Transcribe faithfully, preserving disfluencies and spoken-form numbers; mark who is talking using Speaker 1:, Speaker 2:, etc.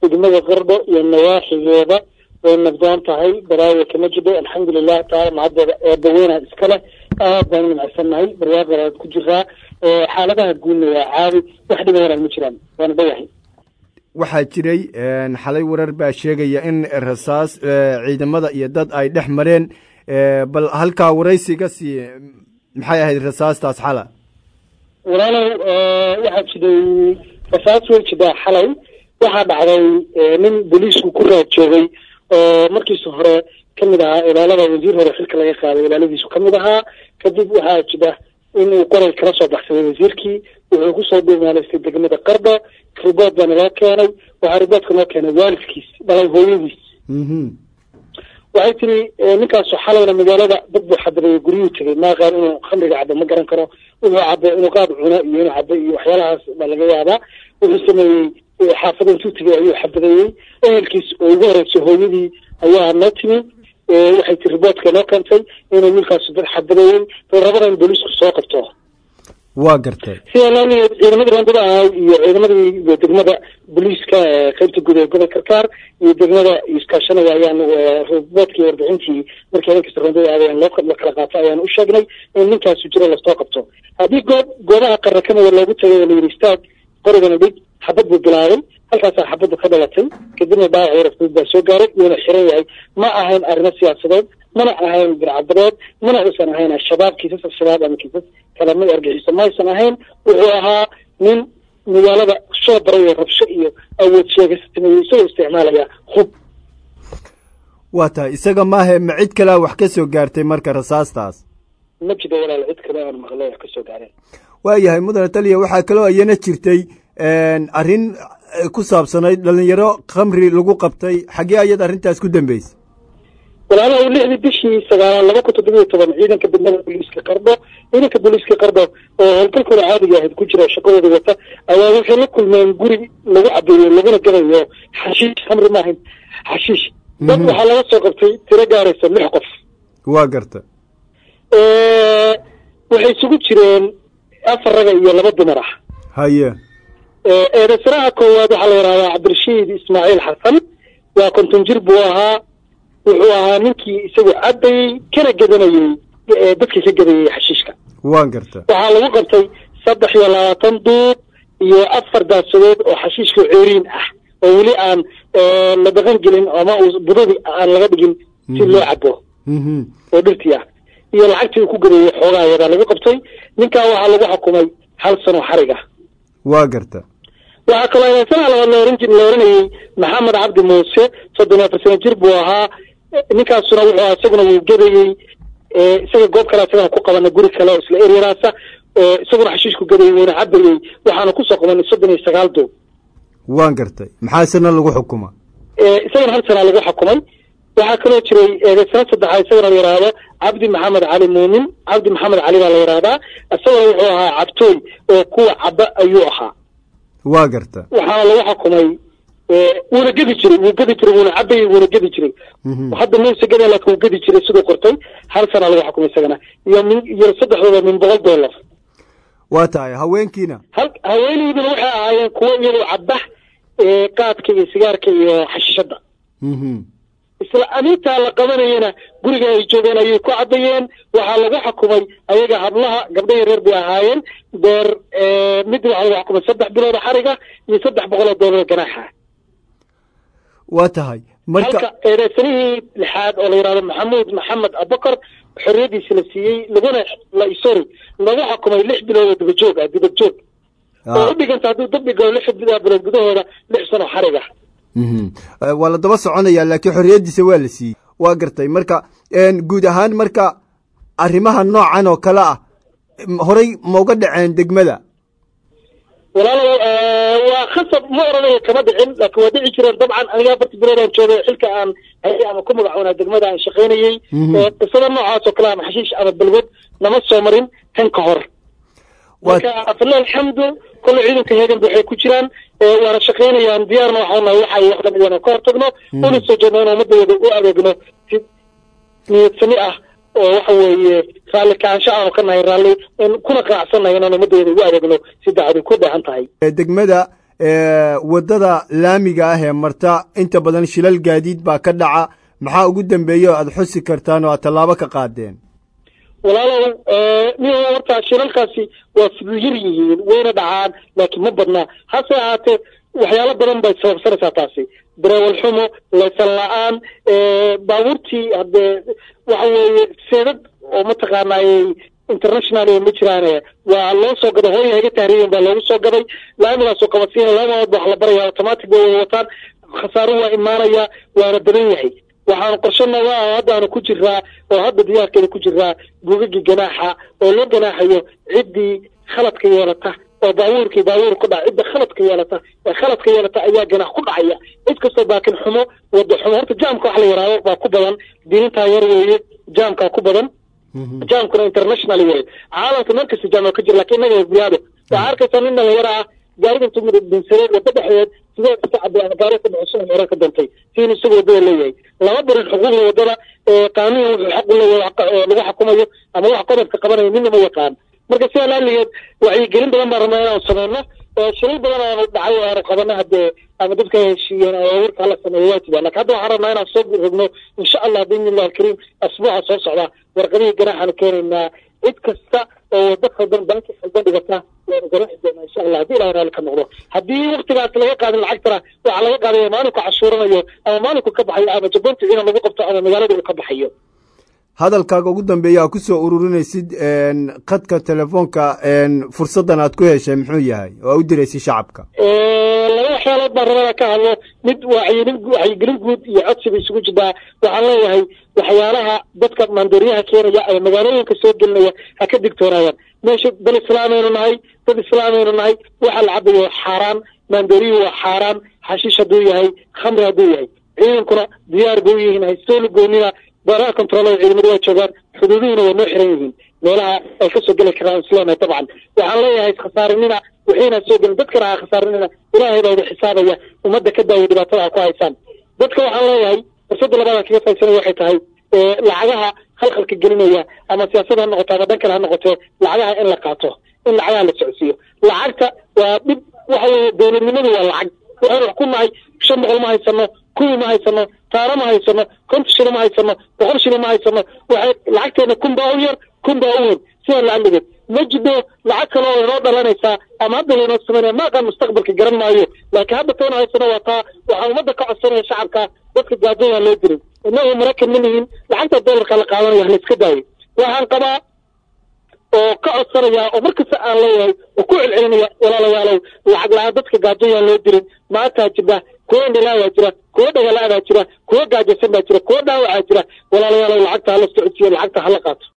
Speaker 1: degmada Qardho iyo nawaaxigeeda way nabdoon tahay baraawe kama jiro alxamdulilah taala macadda ee daweyna iskale aad baan u naxsanahay barwaaqada ku jiraa xaaladaha guud waa caadi wax dhibaato ma jiraan waan dhawahay
Speaker 2: waxaa jiray xalay warar baa sheegaya in rasaas ciidamada iyo dad ay dhex mareen bal halkaa waraysiga si maxay ahayd rasaastaas xala
Speaker 1: walaalow waxaa jiray rasaas way jiraa xalay waxaa dhacday nin booliisku ku raad joogay oo markiisa hore kamid ahaa ilaalada wasiir hore xilka laga qaaday ilaaladiisu kamid ahaa kadib waxaa jira inuu qoray kala soo baxsaday wasiirkii wuxuu kusoo dhimaalaystay degmada Qardho ribood baan loo keenay waxaa riboodka loo keenay waalidkiis dhalay hooyadiis waxay tiri ninkaas xalayna magaalada dad buu xabaday guriyuu tagay ma qaar inuu khamriga cabo ma garan karo wuxuu cabay inuu qaad cuno iyo inuu cabay iyo waxyaalahaas baa laga yaabaa wuxuu sameeyey xaafada intuu tagay ayuu xabadeeyey ehelkiis oo ugu horeysay hooyadii ayaa noo timi waxay tiri riboodka loo keentay inuu wiilkaas dad xabadeeyey rabada in booliisku soo qabto
Speaker 2: waa gartay
Speaker 1: sidaan ciidamada randada ah iyo ciidamada degmada booliiska qaybta guud ee gobolka Karkaar iyo degmada iskaashanaya ayaan riboodkii warbixintii markii ay kasoo randada ayaan loo kala qaato ayaan u sheegnay in ninkaas jiro la soo qabto hadii goob goobaha qaranka loogu tagay la yiristaad qorigana dhig xabad buu bilaabay halkaas xabadu ka dhalatay kadibna baa ciidan baa soo gaaray inuu xiran yahay ma ahayn arrin siyaasadeed mana ahayn bircadeed mana uusan ahayn shabaab kiisas shabaab ama kiisas kala mid argixisay ma aysan ahayn wuxuu ahaa nin magaalada soo baray rabsho iyo awood sheegasatay isagoo isticmaalaya hub
Speaker 2: waa tahay isaga maahe ma cid kale wax ka soo gaartay marka rasaastaas
Speaker 1: ma jiro walaal cid kale aan maqlay wax ka soo gaareen
Speaker 2: waayahay mudane taliya waxaa kaloo ayana jirtay arrin ku saabsanayd dhalinyaro khamri lagu qabtay xagee ayad arrintaas ku dambeysay
Speaker 1: walaalaha lixdii bishii sagaal laba kun toddoba iyo toban ciidanka degmada booliiska Qardho ciidanka booliiska Qardho oo halkooda caadiga ah ku jira shaqadooda wata ayaa waxay la kulmeen guri lagu cabeeyo laguna gadayo xashiish khamri maahan xashiish dad waxaa laga soo qabtay tiro gaaraysa lix qof
Speaker 2: waa garta
Speaker 1: waxay isugu jireen afar rag iyo laba dumar ah
Speaker 2: haye
Speaker 1: eedasraha koowaad waxaa la yidhahdaa cabdirashiid ismaaciil xasan waa konton jir buu ahaa wuxuu ahaa ninkii isagu cabayey kana gadanayey dadkii ka gadayey xashiishka
Speaker 2: waan garta
Speaker 1: waxaa lagu qabtay saddex iyo labaatan duub iyo afar daasadood oo xashiishka ceeriin ah oo weli aan la dhaqan gelin ama budadi aan laga dhigin si loo cabo oo dhirtii ah iyo lacagtii uu ku gadayey xoogaa yadaa lagu qabtay ninkaa waxaa lagu xukumay hal sano xarig ah
Speaker 2: waa garta
Speaker 1: waxaa kaloo sana la oran jiray la oranayay maxamed cabdi muuse soddon iyo afar sano jir buu ahaa ninkaasuna wuxuu isaguna uu gadayey isaga goob kale isagana ku qabana guri kale oo isla eryaraasa isaguna xashiishku gadayey wuuna cabayey waxaana kusoo qabanay soddon iyo sagaal doob
Speaker 2: waan gartay maxaa sana lagu xukuma
Speaker 1: isagana hal sana lagu xukumay waxaa kaloo jiray eedeysana saddexaad isagana la yidhaahdo cabdi maxamed cali muumin cabdi maxamed cali baa la yidhaahdaa isagana wuxuu ahaa cabtooy oo kuwa caba ayuu ahaa
Speaker 2: waa garta
Speaker 1: waxaana lagu xukumay wuuna gedi jiray wuu gedi jiray wuuna cabayey wuuna gedi jiray hadda maysa gada laakiin wuu gedi jiray siduu qortay hal sana lagu xukumay isagana iyo min iyo saddexdooda min boqol dollar
Speaker 2: waa tahay haweenkiina
Speaker 1: hal haweeneyduna waxay ahaayeen kuwo iyadoo caba qaadka iyo sigaarka iyo xashiishada isla arintaa la qabanayana guriga ay joogeen ayay ku cabayeen waxaa lagu xukumay ayaga hablaha gabdho yaryar bay ahaayeen deer mid waxaa lagu xukumay saddex bilood xariga iyo saddex boqol oo doolar ganaaxa
Speaker 2: waa tahay
Speaker 1: marka eedeysanihii lixaad oo la yidhahdo maxamuud maxamed abubakar xorriyadiisi la siiyey laguna la isori lagu xukumay lix bilood oo dibajoog ah dibajoog oo u dhiganta hadduu dambi galo lix bilood gudahooda lix sano xariga
Speaker 2: waa la daba soconaya laakiin xorriyadiisa waa la siiyey waa gartay marka guud ahaan marka arrimaha noocan oo kale ah horay mauga dhaceen degmada
Speaker 1: walaalo waa khasab ma oranayo kama dhicin laakiin waa dhici jireen dabcan aniga afarti bilood aan joogay xilka aan hay ama ku magacoonaa degmada aan shaqaynayey qisada noocaas oo kale ama xashiish ama balwad nama soo marin kan ka hor marka afla alxamdu kullu ciidanka heegan waxay ku jiraan waana shaqaynayaan diyaarna waxaana waxay wax la midana ka hortagno una soo jeedno ummadooda u adeegno si niyadsami ah oo waxa weeye raalli kaansho aan ka nahay raalli kuna qanacsanahay inaan ummadooda u adeegno si dacadu ku dhahan tahay
Speaker 2: degmada waddada laamiga ah ee marta inta badan shilal gaadiid baa ka dhaca maxaa ugu dambeeya oo aad xusi kartaan oo aad tallaabo ka qaadeen
Speaker 1: walaalow nin horta shilalkaasi waa fuduyar yihiin wayna dhacaan laakiin ma badnaa hase ahaatee waxyaalo badan bay sababsanaysaa taasi darawal xumo laysan la-aan baabuurtii haddee waxa weeye seedad oo mataqaanaayey international ma jiraan waa loo soo gaday hooy haga tahriiban baa loogu soo gaday laamigaasoo qabadsiina laamadood baa wax la baraya automatic bay wada wataan khasaaro waa imaanaya waana badan yahay waxaanu qorshanaga haddaanu ku jiraa oo hadda diyaarkeeda ku jiraa gugagii ganaaxa oo loo ganaaxayo ciddii khaladka yeelata oo baabuurkii baabuur ku dhaca cidda khaladka yeelata ee khaladka yeelata ayaa ganaax ku dhacaya cid kastoo baakin xumo wada xumo horta jaamka wax la yaraado baa ku badan diintaa yar weeye jaamkaa ku badan jaamkuna international weeye caalamka meel kasta jaam ka jira laakiin inaga biyaado waxaa arkaysaa nin dhalinyaro ah gaariga intuu midabinsareed wada dhexdeed sidoo kasta cadaan gaariga ka baxo hore ka dantay siin isagu wadada leeyahay laba darin xuquuqda wadada qaanuun wuxuu xaq u leeyahay lagu xukumayo ama wax qodobka qabanayo midna ma yaqaan marka sidaa laaligeed wacyigelin badan baan rabnaa inaan sameyno shilal badan aanu dhacay aanu qabana haddee ama dadka heshiiyeen awaawirka hala sameeyo waa jibaa laakiin hadda waxaan rabnaa inaan soo rogno insha allah biidni illahi alkariim asbuuca soo socda warqadihii ganaaxaanu keenaynaa cid kasta oo wada khaldan banki khaldan dhigata waanu ganaaxi doonaa insha allah haddii ilahay raalli ka noqdo haddii waktigaas laga qaadin lacagtana waxaa laga qaadaya maalinku cashuuranayo ama maalinku ka baxayo ama jabonta ciidan lagu qabto ama magaalada uu ka baxayo
Speaker 2: hadalkaaga ugu dambeeya aa ku soo ururinaysid khadka telefoonka fursaddan aad ku heshay muxuu yahay oo aa u diraysid shacabka
Speaker 1: laba waxyaalood baan rabaa ka hadlo mid wacyigelin guud iyo codsi bay isugu jirtaa waxaan leeyahay waxyaalaha dadka maandooriyaha keenaya ee magaalooyinka soo gelinaya ha ka digtoonaayaan meesha dal islaamaynu nahay dad islaamaynu nahay waxa la cabayo xaaraan maandooriyuhu waa xaaraan xashiish hadduu yahay khamri hadduu yahay ciidankuna diyaar bay u yihiin haystooli goonina baraha controlada ciidamadu waa joogaan xuduuduhuna waa noo xiran yihiin meelaha ay kasoo geli karaan islaamay dabcan waxaan leeyahay khasaarinina wixiina soo gelin dadkana ha khasaarinina ilaahay baa wada xisaabaya ummadda ka daaya dhibaatada ha ku haysaan dadka waxaan leeyahay fursadda labaadaan kaga faysanaya waxay tahay lacagaha khalkhalka gelinaya ama siyaasada ha noqoto ama dhan kale ha noqotee lacagaha in la qaato in lacagaha la socodsiiyo lacagta waa dhib waxa weeye dowladnimadu waa lacag waxaan wax ku nahay shan boqol ma haysano kuwi ma haysano taaro ma haysano konton shilin ma haysano boqol shilin ma haysano waxay lacagteena kun baa u yar kun baa u weyn sidaa laaligeed ma jidho lacag kale oo inoo dhalanaysaa ama hadda laynoo sameynaya maaqaan mustaqbalka garan maayo laakiin hadda toona haysano waa taa waxaan ummadda ka codsanaya shacabka dadka gaajayaan loo dirin inagu maraykan ma nihin lacagta doolarka la qaadanaya hala iska daayo waxaan qabaa oo ka codsanaya oo markasta aan leeyahay oo ku celcelinaya walaalayaalow lacag la-aan dadka gaajayaan loo dirin maataa jira kuwa indhalaayaa jira kuwa dhagala'adaa jira kuwa gaajaysan baa jira kuwa dhaawacaa jira walaalayaalow lacagta hala socodsiiyo lacagta hala qaato